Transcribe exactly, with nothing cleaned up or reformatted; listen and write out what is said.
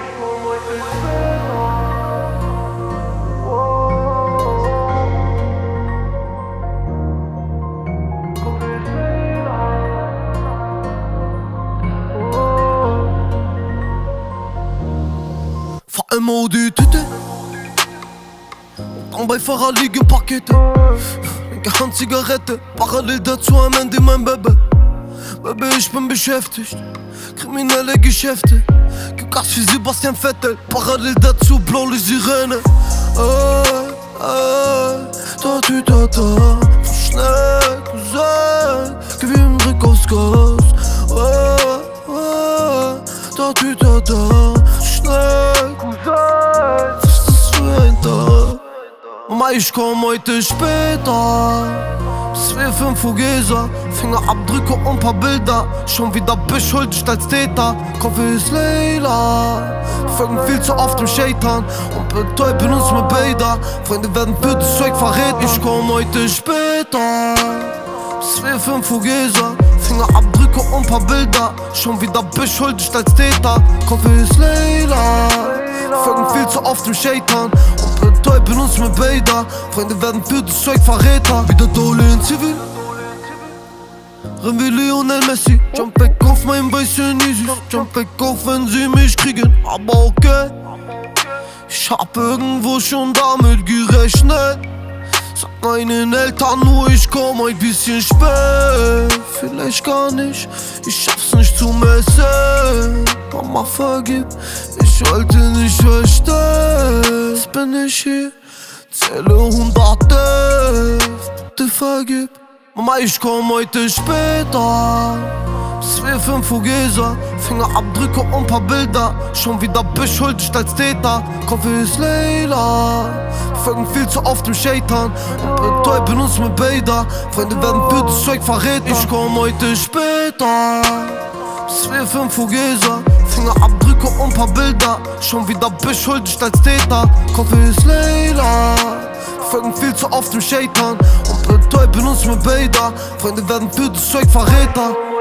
Fahr immer die Tüte und dann bei Fahrer liegen Pakete. Linke Hand Zigarette, parallel dazu am Ende mein Baby. Baby, ich bin beschäftigt, kriminelle Geschäfte. Gib Gas wie Sebastian Vettel, parallel dazu blaulicht Sirene. Ey, ey, da, da, da, da, so schnell, Cousin, gib ihm Blick aufs Gas. Ey, ey, da, da, da, da, so schnell, Cousin, was ist das für ein Tag? Mama, ich komm heute später. Bis wir fünf Uhr Gesa, Fingerabdrücke und paar Bilder. Schon wieder beschuldigt als Täter. Kopf ist Leila. Wir folgen viel zu oft dem Shaitan und betäuben uns mit Bader. Freunde werden für das Zeug verrät. Ich komm heute später. Bis wir fünf Uhr Gesa, Fingerabdrücke und paar Bilder. Schon wieder beschuldigt als Täter. Kopf ist Leila. Wir folgen viel zu oft dem Shaitan und betäuben uns mit Bader. Freunde werden für das Zeug Verräter. Wieder Dole in Zivil, rennen wie Lionel Messi. Jump back auf mein bisschen easy, jump back auf, wenn sie mich kriegen. Aber okay, ich hab irgendwo schon damit gerechnet. Sag meinen Eltern nur, ich komm ein bisschen spät. Vielleicht gar nicht, ich schaff's nicht zu messen. Mama, vergib, ich wollte nicht verstehen. Jetzt bin ich hier, zähle hunderte. Bitte vergib, Mama, ich komm heute später. Bis wir fünf Uhr Gesa, Fingerabdrücke und paar Bilder. Schon wieder beschuldigt als Täter. Kopf ist Leila. Wir folgen viel zu oft dem Shaitan und betäuben uns mit Bader. Freunde werden für das Zeug Verräter. Ich komm heute später. Bis wir fünf Uhr Gesa, Fingerabdrücke und paar Bilder. Schon wieder beschuldigt als Täter. Kopf ist Leila. Wir folgen viel zu oft dem Shaitan und betäuben uns mit Bader. Freunde werden für das Zeug Verräter.